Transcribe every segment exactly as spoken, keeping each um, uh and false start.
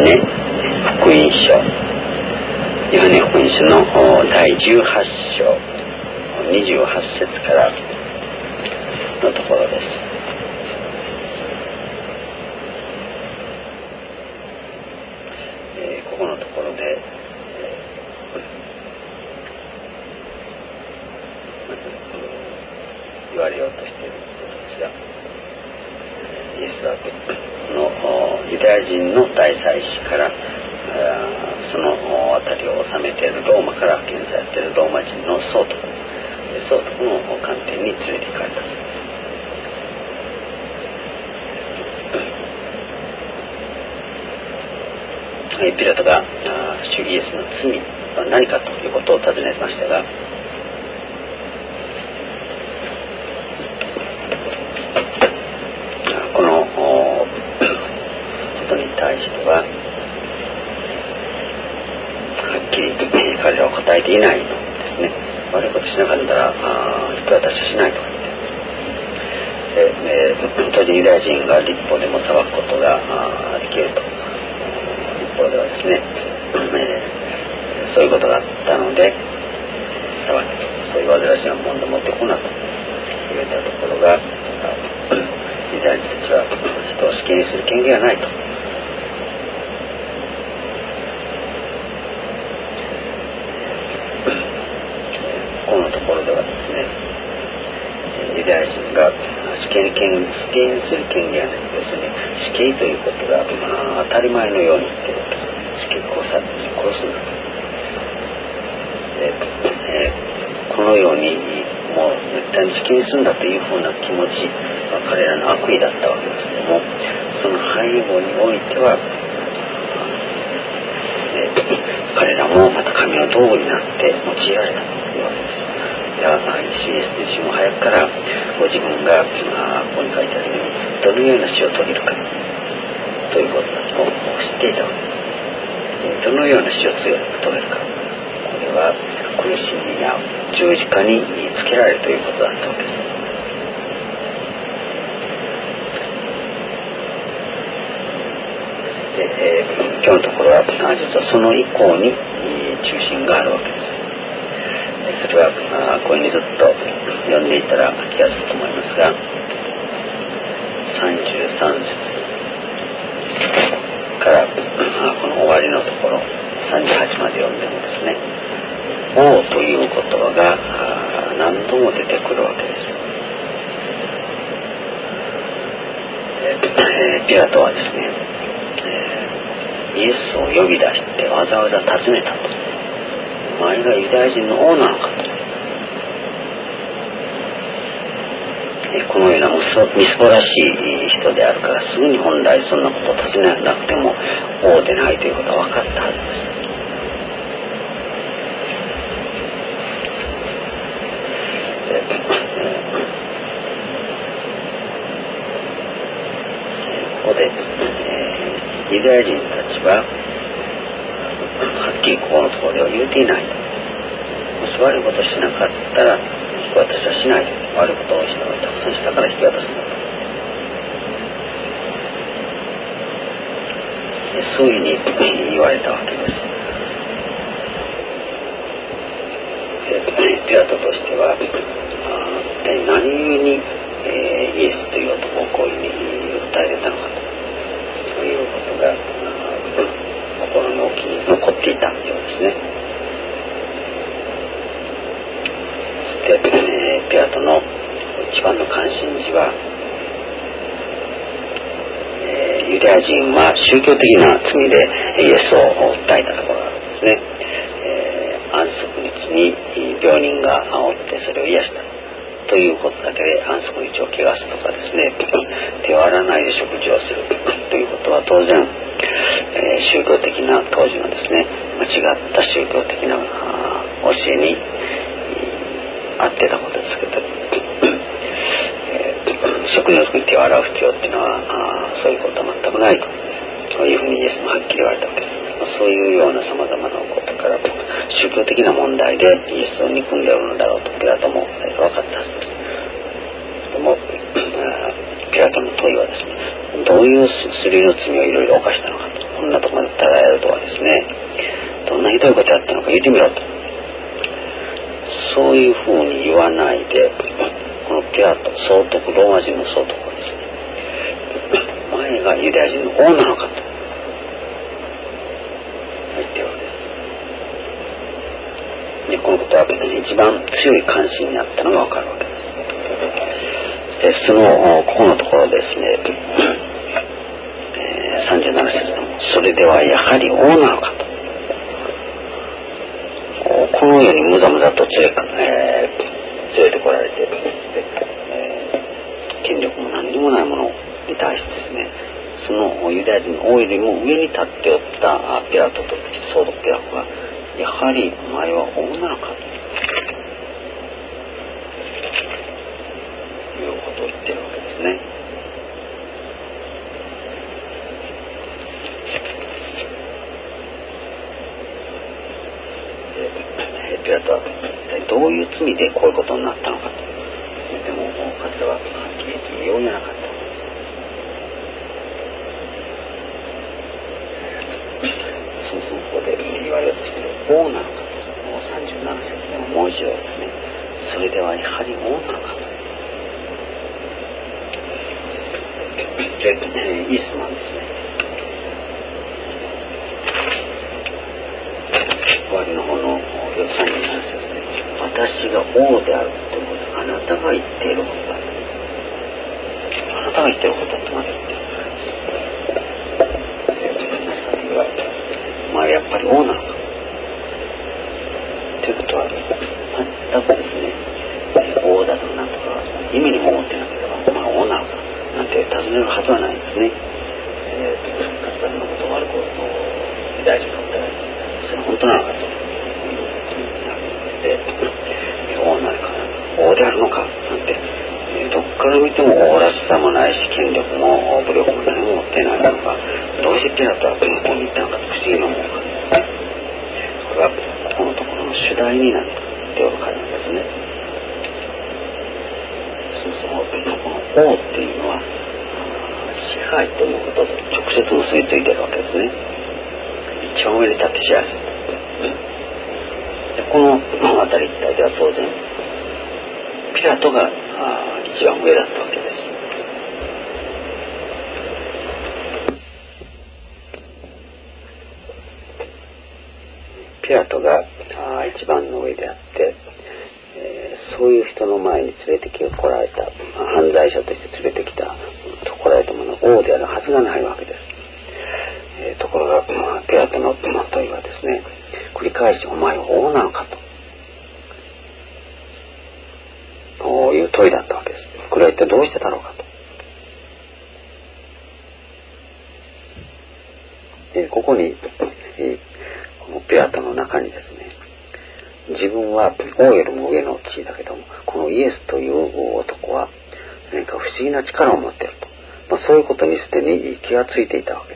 ネ福音書ヨハネ福音書のだいじゅうはちしょうにじゅうはちせつからのところです。えー、ここのところで、えー、まず言われようとしていることですが、イエスはこのユダヤ人の大祭司からその辺りを治めているローマから派遣されているローマ人の総督総督の官邸に連れて行かれた。ピラトが主イエスの罪は何かということを尋ねましたが、このことに対してははっきり彼らは答えていないのですね。悪いことしなかったら引き渡ししないと言っています。で、当時ユダヤ人が立法でも裁くことができると、立法ではですね、そういうことがあったので裁けと、そういう煩わしなもので持ってこなと言ったところが、ユダヤ人たちは人を死刑にする権限はないと。このところではですね、ユダヤ人が死刑に死刑にする権限はない。要するに死刑ということが、まあ、当たり前のように言っているわけです。死刑殺さ殺すんだと。で、えー、このようにもう絶対に死刑にするんだというふうな気持ちは彼らの悪意だったわけですけども、その背後においては、えー、彼らもまた神の道具になって用いられたというわけです。いや、イエス自身も早くからご自分が、まあ、ここに書いてあるようにどのような死を遂げるかということを知っていたわけです。どのような死を遂げるか、これは苦しみや十字架につけられるということだったわけです。で、えー、今日のところは実はその以降に中心があるわけです。それは、まあ、こういうふうにずっと読んでいたら気がつくと思いますが、さんじゅうさんせつから、まあ、この終わりのところさんじゅうはちまで読んでもですね、王という言葉が何度も出てくるわけです。えー、ピラトはですね、えー、イエスを呼び出してわざわざ尋ねたと。お前がユダヤ人の王なのかと。えー、このようなみすぼらしい人であるからすぐに本来そんなことを尋ねなくても王でないということは分かったはずです。ここで、えー、ユダヤ人たちははっきりここのところでは言うていない。もし悪いことをしなかったら引き渡しはしない。悪いことをしたのにたくさんしたから引き渡すんだと。そういうふうに言われたわけです。ピラトとしては一体何故に、えー、イエスという男をこういうふうに訴えれたのかということが心の奥に残っていたようですね。そして、えー、ピラトの一番の関心事は、えー、ユダヤ人は宗教的な罪でイエスを訴えたところがあるんですね。えー、安息日に病人が治ってそれを癒したということだけで安息日を汚すとかですね、手を洗わないで食事をするということは当然、えー、宗教的な当時のですね間違った宗教的な教えに合ってたことですけど、えー、食事の時に手を洗う必要っていうのはそういうことは全くないと、そういうふうにイエスもはっきり言われたわけです。そういうようなさまざまなことから宗教的な問題でイエスを憎んでおるのだろうとピラトも分かったはずです。でもピラトの問いはですね、どういう種類の罪をいろいろ犯したのかと、こんなところまでですね、どんなひどいことやったのか言ってみろと、そういうふうに言わないで、このピラト、総督、ローマ人の総督はですね、前がユダヤ人の王なのかと言ってるわけです。で、このことは一番強い関心になったのがわかるわけです。で、そのここのところですね、えー、さんじゅうなな節のそれではやはり王なのかと、このようにむざむざと連れ、えー、連れてこられて、えー、権力も何にもないものに対してですね、そのユダヤ人の王よりも上に立っておったピラトと総督ピラトがやはりお前は王なのかということを言ってるわけですね。ピラトはどういう罪でこういうことになったのかと言っても彼ははっきり言ってようやなかった。そもそもここで言われようとしている王なのかと、さんじゅうなな節でももう一度ですね、それではやはり王なのかと。で、イエスマンですね、終わりの方のさんじゅうなな節で、私が王であるということ、あなたが言っていることだと、あなたが言っていることとまで言っている。何かと言われたら、お前はやっぱり王なのかということは、全くですね、王だとなんとか意味にも思ってなければ、まあ王なのかなんて尋ねるはずはないですね。えー、活動のことを悪く大事に答えられて、それは本当なのかというで、王なのか王であるのかなんて、えー、どっから見ても王らしさもないし、権力も武力も何も持ってないのか、どうしてピラトはここに行ったのかと不思議に思うか、これはここのところの主題になっておるからなんですね。そもそもこの王っていうのは支配ということと直接結びついているわけですね。一番上に立って支配する。でこの辺り一帯では当然ピラトが一番上だったわけです。ピラトが一番の上であって、えー、そういう人の前に連れてきてこられた、犯罪者として連れてきた来られたもの王であるはずがないわけです。えー、ところが、まあ、ピラトの問いはですね、繰り返しお前は王なのかとこういう問いだったわけです。これは一体どうしてだろうかと。えー、ここに、えー、このピラトの中にですね、自分は王よりも上の地位だけども、このイエスという男は何か不思議な力を持っていると、まあ、そういうことにすでに気がついていたわけです。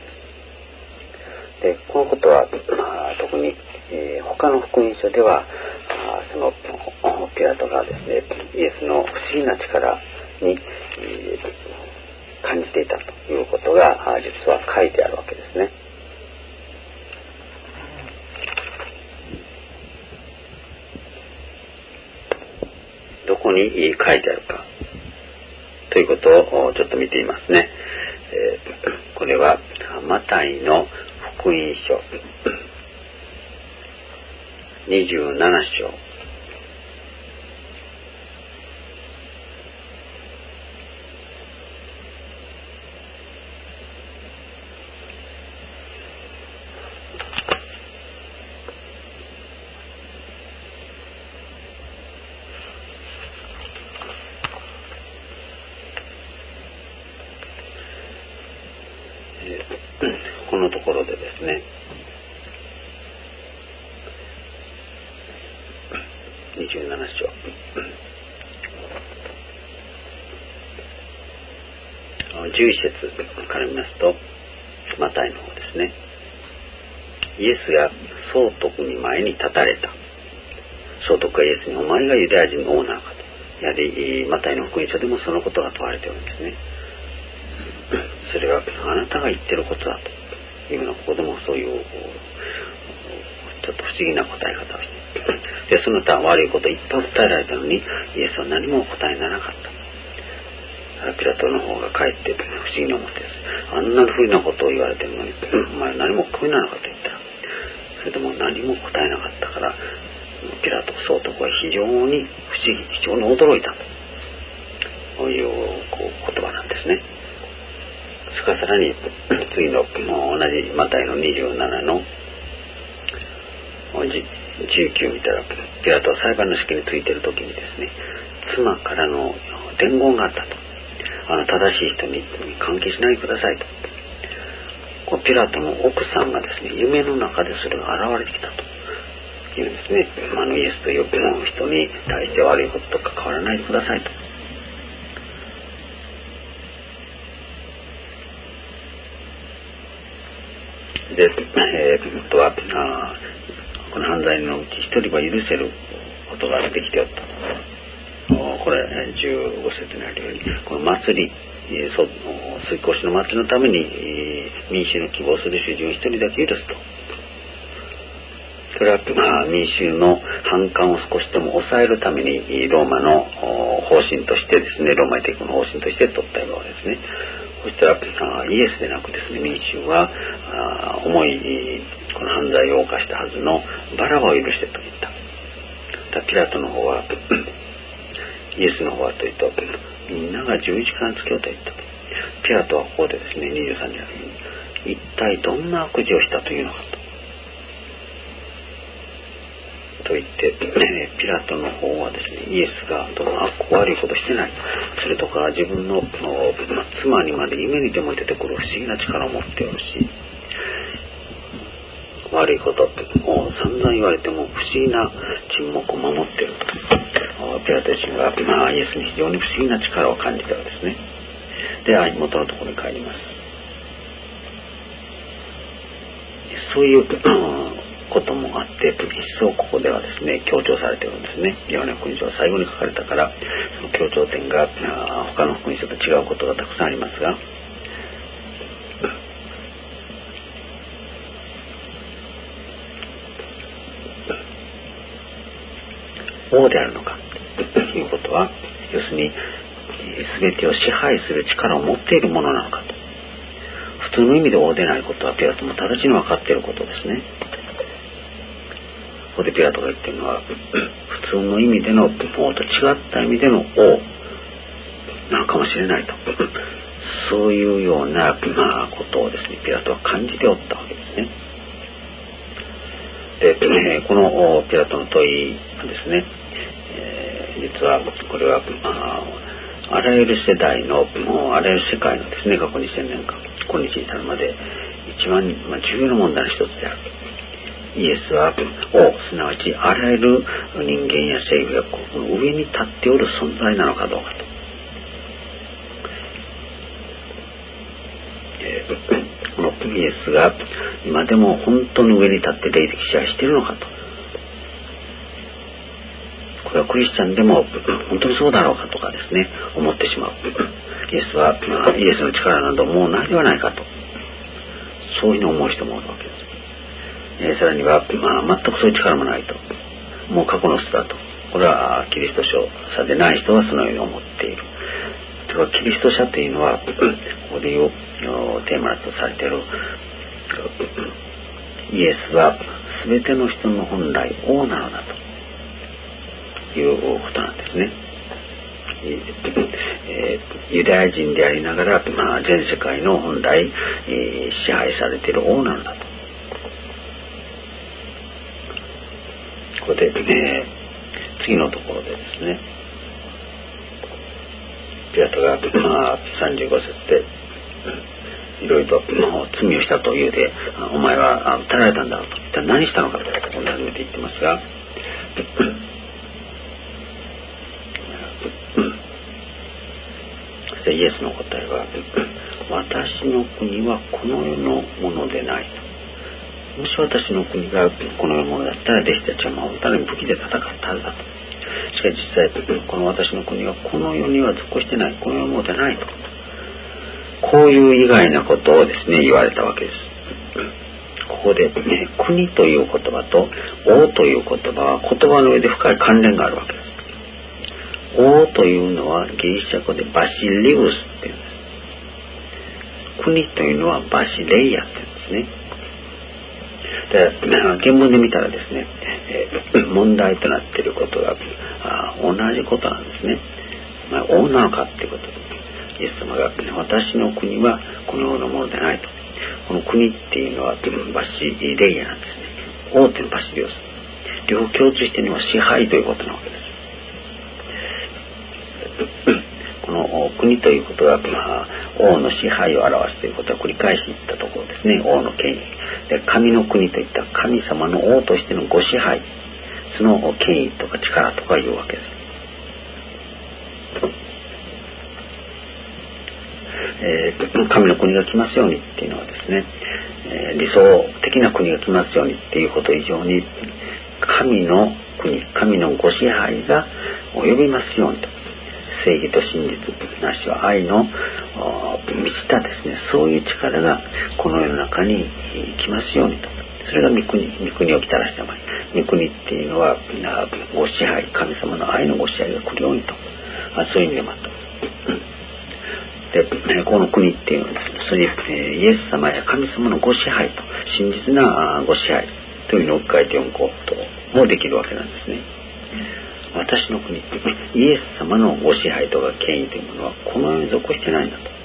でこのことは、まあ、特に、えー、他の福音書ではそのピラトがですね、イエスの不思議な力に、えー、感じていたということが実は書いてあるわけですね。どこに書いてあるかということをちょっと見ていますね。えー、これはマタイの福音書にじゅうなな章このところでですね、にじゅうなな章じゅういち節から見ますと、マタイの方ですね、イエスが総督に前に立たれた。総督がイエスに、お前がユダヤ人の王なのかと。やはりマタイの福音書でもそのことが問われているんですね。それはあなたが言っていることだと。 いうのはここでもそういうちょっと不思議な答え方をしてでその他悪いこといっぱい訴えられたのにイエスは何も答えにならなかった。ピラトの方がかえって不思議に思ってですあんなふうなことを言われてるのにお前何も答えなかったと言ったらそれでも何も答えなかったからピラト総督は非常に不思議非常に驚いたというこう言葉なんですね。それからさらに次の同じマタイのにじゅうななのじゅうきゅう見たらピラトは裁判の式についている時にですね妻からの伝言があったと。あの正しい人に関係しないでくださいと。こうピラトの奥さんがですね夢の中でそれが現れてきたというんですね。あのイエスという人に対して悪いことと関わらないでくださいと。で、えー、本当はあこの犯罪のうち一人は許せることができておった。これじゅうご節にあるようにこの祭り水越の祭りのために民衆の希望する主人を一人だけ許すと。それは、まあ、民衆の反感を少しでも抑えるためにローマの方針としてですねローマ帝国の方針として取ったようですね。そしたらイエスでなくですね民衆は重いこの犯罪を犯したはずのバラバを許してと言った。ピラトの方はイエスの方はというとみんなが十字架につけようと言ったと。ピラトはここでですねにじゅうさんにあるように一体どんな悪事をしたというのかとと言って、えー、ピラトの方はですねイエスがどの悪悪いことしてないそれとか自分の妻にまで夢にでも出てくる不思議な力を持っておるし悪いことってもう散々言われても不思議な沈黙を守っていると。ピラト自身が、まあ、イエスに非常に不思議な力を感じたわけですね。では元のところに帰ります。そういうこともあって一層ここではですね強調されているんですね。ヨハネ福音書は最後に書かれたからその強調点が他の福音書と違うことがたくさんありますが王であるのかということは要するに全てを支配する力を持っているものなのかと。普通の意味で王でないことはピラトも直ちに分かっていることですね。ここでピラトが言っているのは普通の意味での王と違った意味での王なのかもしれないとそういうような、まあ、ことをですねピラトは感じておったわけですね。で、えー、このピラトの問いはですね、えー、実はこれは、まあ、あらゆる世代のあらゆる世界のですね過去にせんねんかん今日に至るまで一番、まあ、重要な問題の一つである。イエスは王すなわちあらゆる人間や政府やこの上に立っておる存在なのかどうかと、えー、このイエスが今でも本当の上に立って霊的支配しているのかと。これはクリスチャンでも本当にそうだろうかとかですね思ってしまう。イエスは、まあ、イエスの力などもうないではないかとそういうふうに思う人もおるわけです。えー、さらには、まあ、全くそういう力もないともう過去の人だと。これはキリスト者でない人はそのように思っている。とはキリスト者というのはここでいうテーマとされているイエスは全ての人の本来王なのだということなんですね。えー、ユダヤ人でありながら、まあ、全世界の本来、えー、支配されている王なのだと。ここで、えー、次のところでですねピラトが、まあ、さんじゅうご節でいろいろと罪をしたというでお前は訴えられたんだろうと一体何したのかとこんなふうに言ってますがそしてイエスの答えは私の国はこの世のものでないと。もし私の国がこの世のものだったら弟子たちは守るために武器で戦ったはずだと。しかし実際この私の国はこの世には属してないこの世のものでないとこういう意外なことをですね言われたわけです。 ここで、ね、国という言葉と王という言葉は言葉の上で深い関連があるわけです。王というのはギリシャ語でバシリウスっていうんです。国というのはバシレイヤっていうんですね。で、原文で見たらですね、えー、問題となっていることがあ同じことなんですね。まあ、王なのかっていうことで、イエス様が私の国はこのようなものでないと。この国っていうのはバシレイヤなんですね。王っていうのはバシリウス。両共通しているのは支配ということなわけです。この国ということは、まあ、王の支配を表すということは繰り返し言ったところですね。王の権威で、神の国といった神様の王としてのご支配、その権威とか力とかいうわけです。えー、神の国が来ますようにっていうのはですね、えー、理想的な国が来ますようにっていうこと以上に、神の国、神のご支配が及びますようにと、正義と真実なしは愛の満ちたですね、そういう力がこの世の中に来ますようにと。それが御国、御国を来たらしたまえ。御国っていうのはご支配、神様の愛のご支配が来るようにと、そういう意味でもあった。で、この国っていうのはですね、それにイエス様や神様のご支配と、真実なご支配というのを書いて読むこともできるわけなんですね。私の国、イエス様のご支配とか権威というものはこの世に属してないんだと。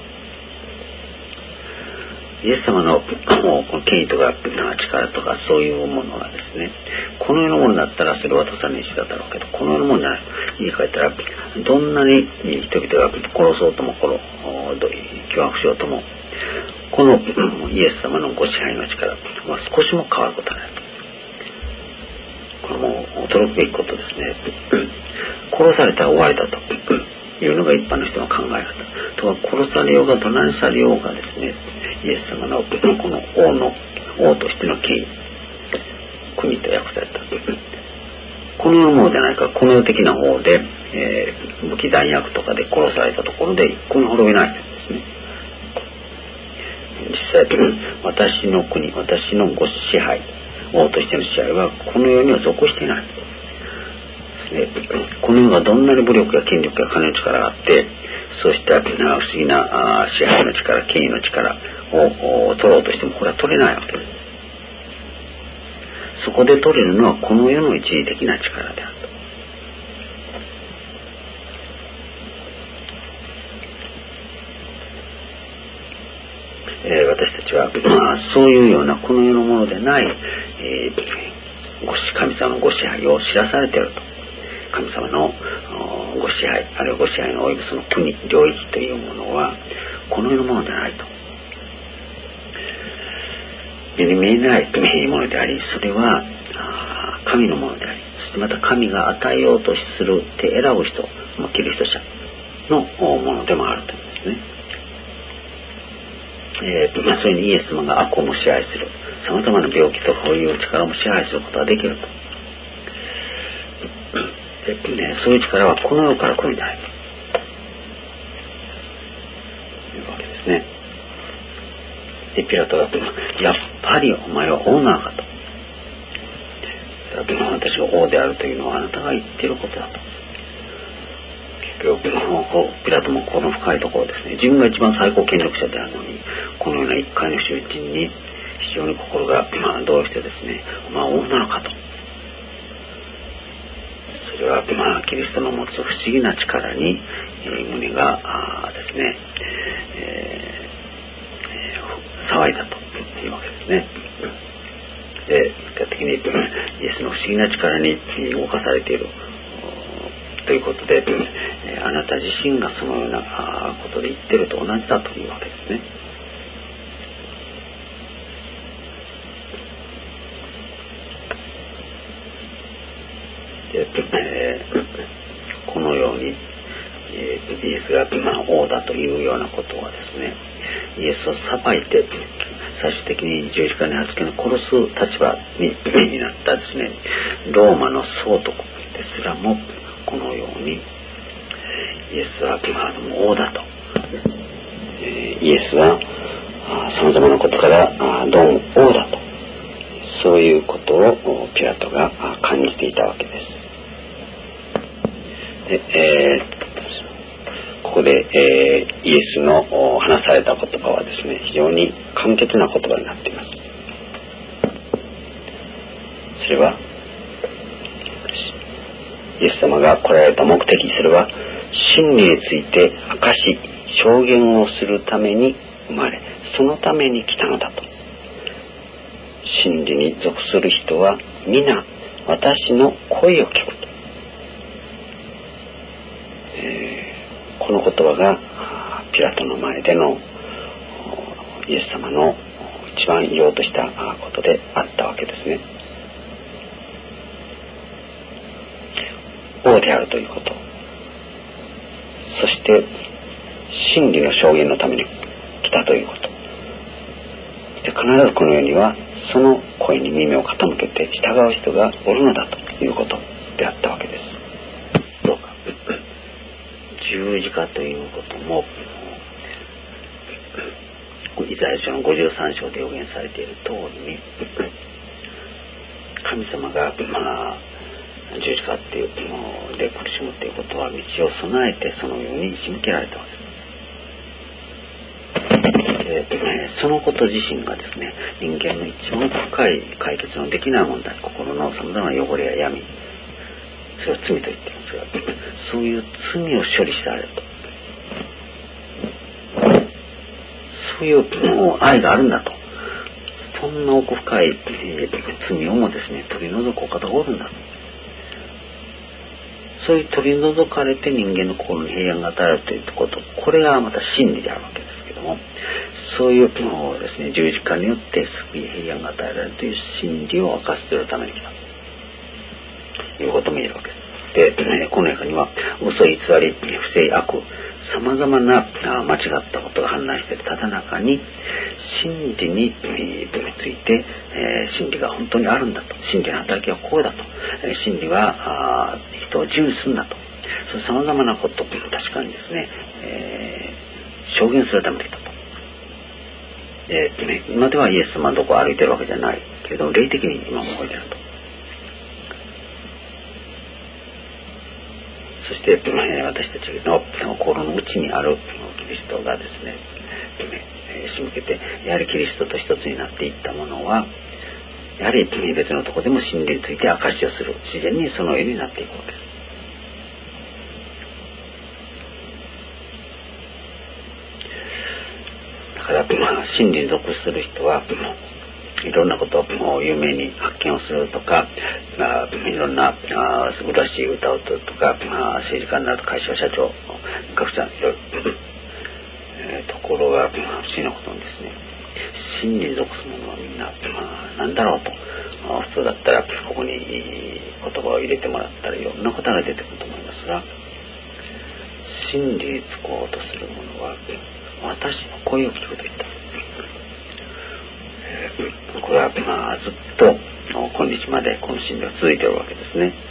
イエス様の権威とか力とかそういうものはですね、この世のものだったらそれは渡さないしだったろうけど、この世のものじゃない。言い換えたら、どんなに人々が殺そうとも殺脅迫しようとも、このイエス様のご支配の力は少しも変わることはないと。これも驚くべきことですね。殺されたら終わりだというのが一般の人の考え方。とは殺されようがどないされようがですね、イエス様のこの王の王としての権威、国と訳された。この世のものじゃないか、この世的な方で、えー、武器弾薬とかで殺されたところで一向に滅びないんですね。実際、私の国、私のご支配、王としての支配はこの世には属していないですね。この世がどんなに武力や権力や金の力があって、そうした不思議な支配の力、権威の力を取ろうとしてもこれは取れないわけです。そこで取れるのはこの世の一時的な力であると。えー、私たちは、まあ、そういうようなこの世のものでない、えー、ご神様のご支配を知らされていると。神様のご支配、あるいはご支配の及ぶその国、領域というものはこの世のものではないと。目に見えないものであり、それは神のものであり、そしてまた神が与えようとする手選ぶ人、キリスト者のものでもあるというんですね。えーまあ、それにイエス様が悪をも支配する、さまざまな病気とかそういう力も支配することができると。でね、そういう力はこの世から来るんじゃないというわけですね。でピラトがやっぱりお前は王なのかと。私が王であるというのはあなたが言っていることだと。結局ピラトもこの深いところですね、自分が一番最高権力者であるのにこのような一介の囚人に非常に心が、まあ、動してですね、まあ王なのかと。それは、まあ、キリストの持つ不思議な力に、えー、胸がですね、えー、騒いだというわけですね。で、結果的にイエスの不思議な力に動かされているということで、あなた自身がそのようなことで言っていると同じだというわけですね。でえー、このように、えー、イエスが、まあ、王だというようなことはですね、イエスを裁いて最終的に十字架に貼り付けの殺す立場 に, になったですね、ローマの総督ですらもこのようにイエスは、まあ、王だと、えー、イエスはさまざまなことからドン王だと、そういうことをピラトが感じていたわけです。で、えー、ここで、えー、イエスの話された言葉はですね、非常に簡潔な言葉になっています。それはイエス様が来られた目的、それは真理について証し証言をするために生まれ、そのために来たのだと。真理に属する人は皆私の声を聞くと、えー、この言葉がピラトの前でのイエス様の一番言おうとしたことであったわけですね。王であるということ、そして真理の証言のために来たということ、で必ずこの世にはその声に耳を傾けて従う人がおるのだということであったわけです。どうか十字架ということもイザヤ書のごじゅうさん章で予言されている通りに、神様が、まあ、十字架っていうので苦しむということは道を備えてそのように仕向けられたわけです。そのこと自身がですね、人間の一番深い解決のできない問題、心のさまざまな汚れや闇、それを罪と言っていますが、そういう罪を処理してあると、そういう愛があるんだと、そんな奥深い、えー、罪をもですね取り除くお方がおるんだと、そういう取り除かれて人間の心に平安が与えられるということ、これがまた真理であるわけですけども、そういうのをですね、十字架によって救い平安が与えられるという真理を明かすために来たということも言えるわけです。で、この中には嘘偽り、不正、悪、さまざまな間違ったことが氾濫しているただ中に、真理について、えー、真理が本当にあるんだと、真理の働きはこうだと、えー、真理は人を自由にするんだと、そうさまざまなことを確かにですね、えー、証言するために来たと。えー、今ではイエス様のどこを歩いてるわけじゃないけれども、霊的に今も動いていると。そして、私たちの心の内にあるキリストがですね、仕向けて、やはりキリストと一つになっていったものは、やはり別のところでも真理について証しをする、自然にそのようになっていくわけです。だから、真理に属する人はいろんなことを有名に発見をするとか、まあ、いろんなあ素晴らしい歌を歌うとか、まあ、政治家になると会社社長学者いろいろ、えー、ところが不思議なことにですね、真理に属す者はみんな、まあ、何だろうと、まあ、普通だったらここに言葉を入れてもらったらいろんなことが出てくると思いますが、真理につこうとする者は私の声を聞くと言った。これは、まあ、ずっと今日までこの真理が続いているわけですね。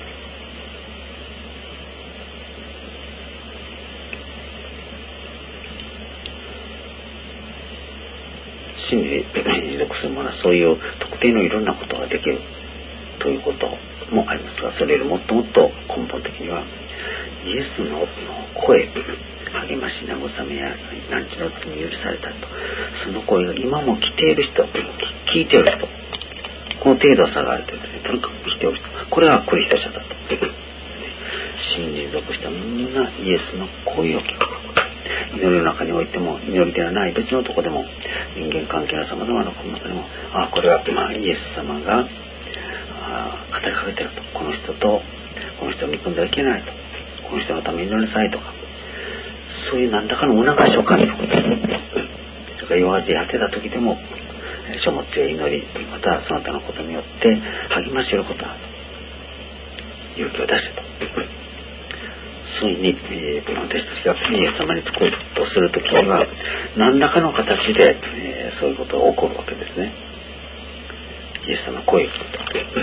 真理に属するものはそういう特定のいろんなことができるということもありますが、それよりもっともっと根本的にはイエスの声、励まし慰めや何ちの罪許されたと、その声が今も来ている人、聞いている人、この程度は差があるというですね、とにかく来ている人、これがクリスト者だと。真理に属したみんなイエスの声を聞く。祈りの中においても、祈りではない別のところでも、人間関係のさまざまなことの中でも、ああこれは、まあ、イエス様があ語りかけていると、この人とこの人を見込んではいけないと、この人のために祈りなさいとか、そういう何らかのお促しを感じること、それから弱ってやってた時でも書物や祈り、またその他のことによって励ましを得ることだと、勇気を出せと、そういうふうに、えー、私たちがイエス様につこうとする時には何らかの形で、えー、そういうことが起こるわけですね。イエス様の声を聞くと、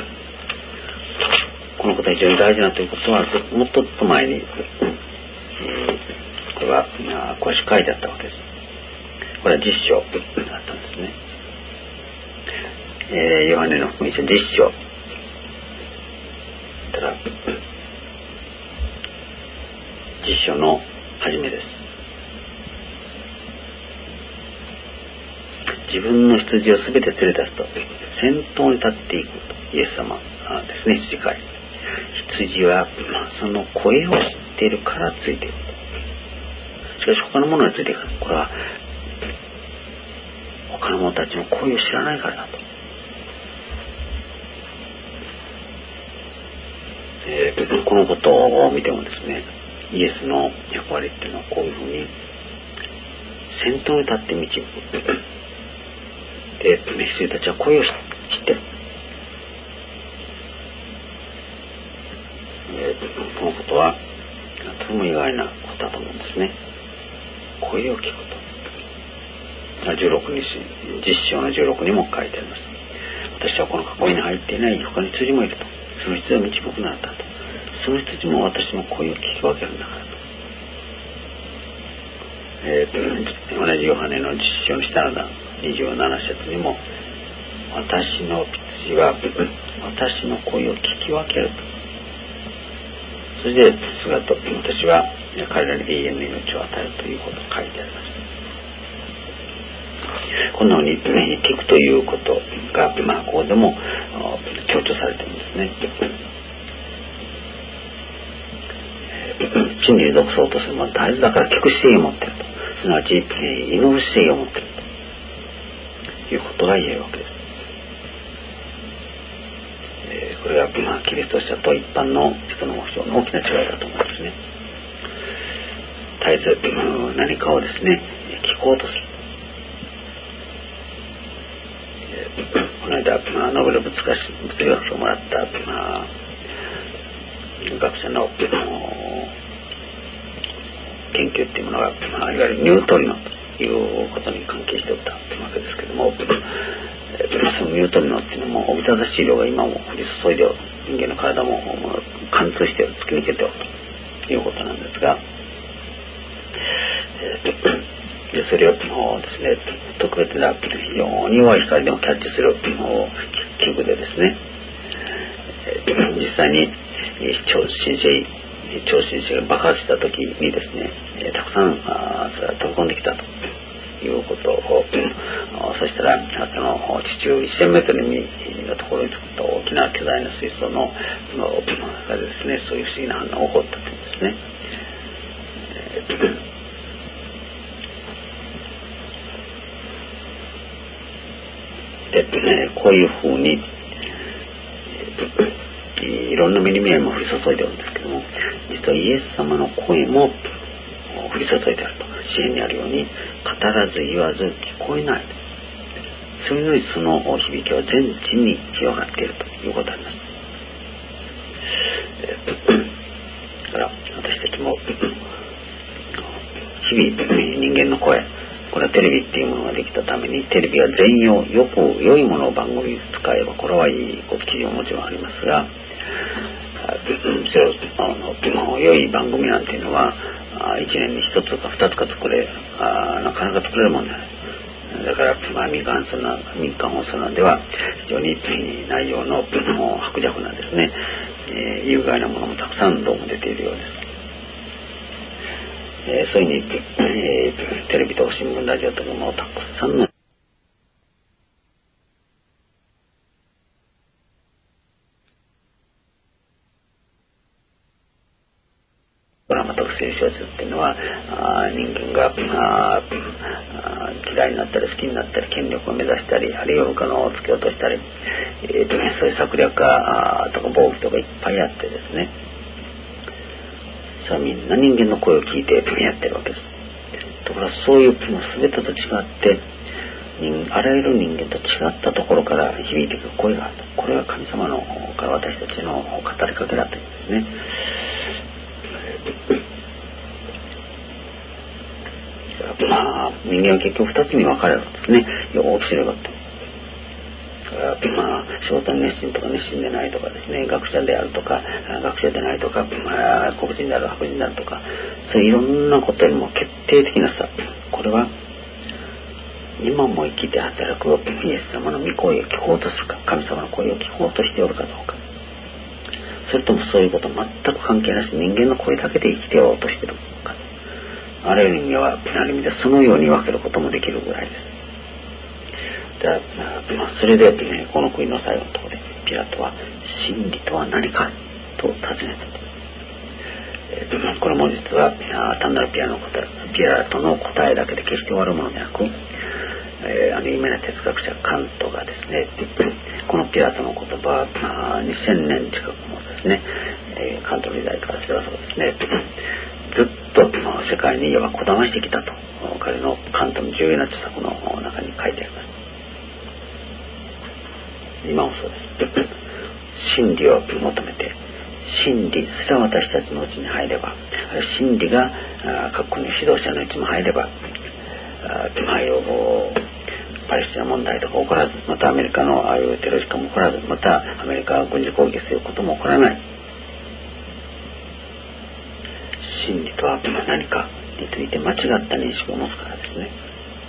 このことは非常に大事なということはもっとっと前に、えー、これは詳しく書いてあったわけです。 これは実証だったんですね。えー、ヨハネの福音書実証たら実証の始めです。自分の羊をすべて連れ出すと先頭に立っていくとイエス様ですね。羊飼い、羊はその声を知っているからついていく。しかし他のものについていく。これは他の者たちの声を知らないからだと。えー、このことを見てもですね、イエスの役割っていうのはこういうふうに先頭に立って導く。で、羊たちは声を知ってる。えー、このことはとても意外なことだと思うんですね。声を聞くと。じゅうろくに実証のじゅうろくにも書いてあります。私はこの囲いに入っていない他に羊もいると。その羊を導くなったと。その羊も私の声を聞き分けるんだからと。えー、同じヨハネの実証の下のにじゅうなな節にも、私の羊は私の声を聞き分けると。そして姿と私は彼らに永遠の命を与えるということが書いてあります。こんなふうに聞くということが、まあ、ここでも強調されているんですね。真理に属そうとするのは大事だから聞く姿勢を持っていると。すなわち祈る姿勢を持っているということが言えるわけです。えー、これが、まあ、キリスト者と一般の人の非常に大きな違いだと思うんですね。絶えず何かをですね聞こうとする。この間、まあ、ノーベル物理学賞をもらった、まあ、学者の研究っていうものが、まあ、いわゆるニュートリノということに関係しておったわけですけども、そのニュートリノっていうのもおびただしい量が今も降り注いでおる。人間の体も貫通しておる、突き抜けておるということなんですが、でそれをですね、特別な非常に弱い光でもキャッチする器具でですね、実際に超新星超新星が爆発した時にですね、たくさんそれが飛び込んできたということを、そしたらその地中せんメートルのところに作った大きな巨大な水槽のがですね、そういう不思議な反応が起こったというんですね。で、こういうふうにいろんな目に見えも降り注いでるんですけども、実はイエス様の声も降り注いであると。詩篇にあるように語らず言わず聞こえない。それよりその響きは全地に広がっているということがあります。だから私たちも日々人間の声、これはテレビっていうものができたために、テレビは全容よく良いものを番組に使えばこれはいいこと記事ももちろんありますが、あの良い番組なんていうのはいちねんにひとつかふたつか作れあなかなか作れるもんじゃない。だから、まあ、民間放送な民間放送なんでは非常に内容の薄弱なですね、えー、有害なものもたくさんどうも出ているようです。えー、そういうふうに、えー、テレビと新聞ラジオとかもたくさんのドラマとか聖小説っていうのはあ人間があ嫌いになったり好きになったり権力を目指したり、あるいは他のを突き落としたり、えーとね、そういう策略家とか暴気とかいっぱいあってですね、それはみんな人間の声を聞いてやってるわけです。ところがそういう全てと違ってあらゆる人間と違ったところから響いていく声がある。これは神様のから私たちの語りかけだというんですね。まあ、人間は結局二つに分かれるんですね。よく知ればと。まあ、仕事に熱心とか熱心でないとかですね、学者であるとか学者でないとか、まあ、黒人である白人であるとか、そういういろんなことよりも決定的な差、これは今も生きて働くイエス様の御声を聞こうとするか、神様の声を聞こうとしておるかどうか、それともそういうこと全く関係なし人間の声だけで生きておろうとしているのか。あらゆる意味はある意味でそのように分けることもできるぐらいです。だまあ、それで、ね、この国の最後のところでピラトは真理とは何かと尋ねたと。えー、これも実は単なるピラの答え、ピラトの答えだけで決して終わるものでなく、えー、あの有名な哲学者カントがですね、このピラトの言葉はにせんねん近くもですね、えー、カントの時代からすればそうですね、ずっと世界にいわばこだましてきたと彼のカントの重要な著作の中に書いてあります。今もそうです。真理を求めて、真理すら私たちのうちに入れば、真理が各国の指導者のうちに入れば、ああいうパレスチナ問題とか起こらず、またアメリカのああいうテロ事件も起こらず、またアメリカが軍事攻撃することも起こらない。真理とは何かについて間違った認識を持つからですね。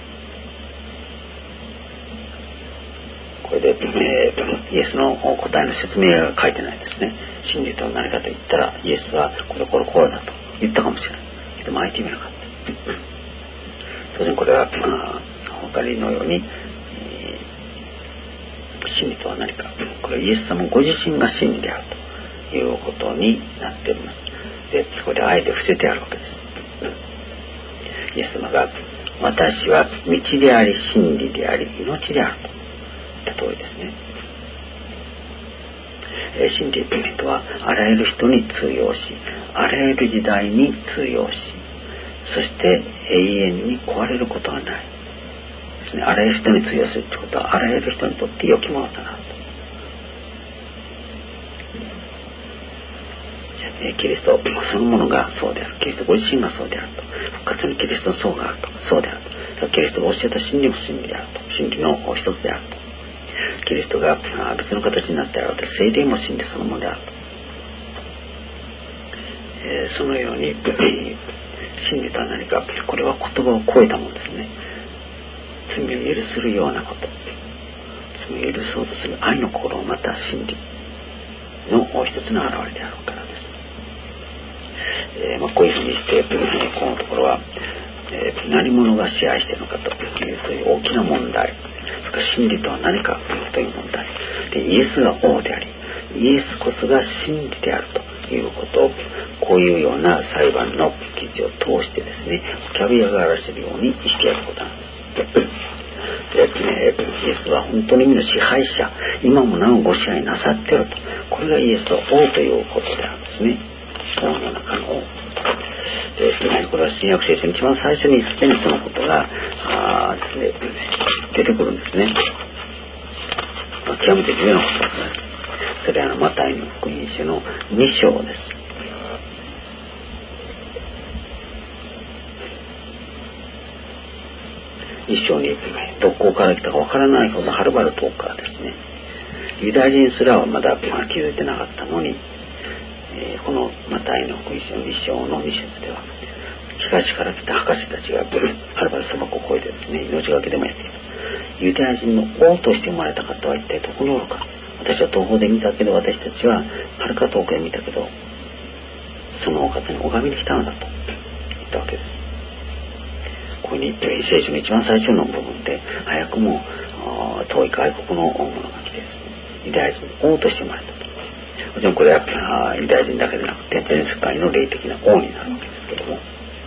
これで、えー、イエスの答えの説明が書いてないですね。真理とは何かと言ったらイエスはこれこれこうだと言ったかもしれない。でも相手見なかった。当然これは、まあ、他のように、えー、真理とは何か、これはイエス様ご自身が真理であるということになっております。で、これあえて伏せてあるわけです。イエス様が私は道であり真理であり命であると言った通りですね。えー、真理とはあらゆる人に通用し、あらゆる時代に通用し、そして永遠に壊れることはないですね。あらゆる人に通用するということはあらゆる人にとって良きものだなと。キリストそのものがそうである。キリストご自身がそうであると。復活にキリストの層があると。そうであると。キリストが教えた真理も真理であると。真理の一つであると。キリストが別の形になってあると。聖霊も真理そのものであると。えー、そのように真理とは何か。これは言葉を超えたものですね。罪を許するようなこと。罪を許そうとする愛の心をまた真理の一つの表れであるからです。えーまあ、こういうふうにして、このところは、えー、何者が支配しているのかというそういう大きな問題、それから真理とは何かという問題で、イエスが王でありイエスこそが真理であるということをこういうような裁判の記事を通してですね、浮かび上がらせるようにしてやることなんです。で、えー、イエスは本当に身の支配者、今もなおご支配なさっていると、これがイエスの王ということであるんですね。王の中の王で、これは新約聖書に一番最初にすでにそのことがあです、ね、出てくるんですね。まあ、極めて重要なことですね。それはマタイの福音書のに章です。に章にどこから来たかわからないほどはるばる遠くからですね、ユダヤ人すらはまだ気づいてなかったのに、えー、このマタイの福音書のに章のに節では東から来た博士たちがはるばる砂漠を越えてですね、命がけでもやってきた。ユダヤ人の王として生まれた方は一体どこにおるか。私は東方で見たけど、私たちははるか遠くで見たけど、そのお方に拝みに来たのだと言ったわけです。ここに聖書の一番最初の部分で、早くも遠い外国のものが来てですね、ユダヤ人の王として生まれたと。もちろんこれはユダヤ人だけでなくて全世界の霊的な王になるわけですけども、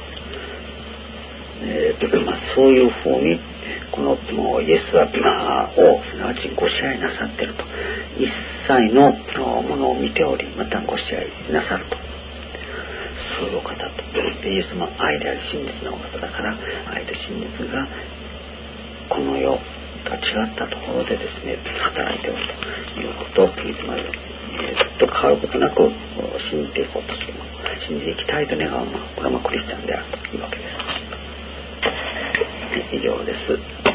えーまあ、そういうふうにこのイエスは王、すなわちご支配なさっていると。一切のものを見ており、またご支配なさると。そういうお方と。イエスも愛であり真実なお方だから、愛と真実がこの世が違ったところでですね、働いておるということをいつまでずっと変わることなく信じていこうとするもの、信じていきたいと願うもの、これもクリスチャンであるというわけです。以上です。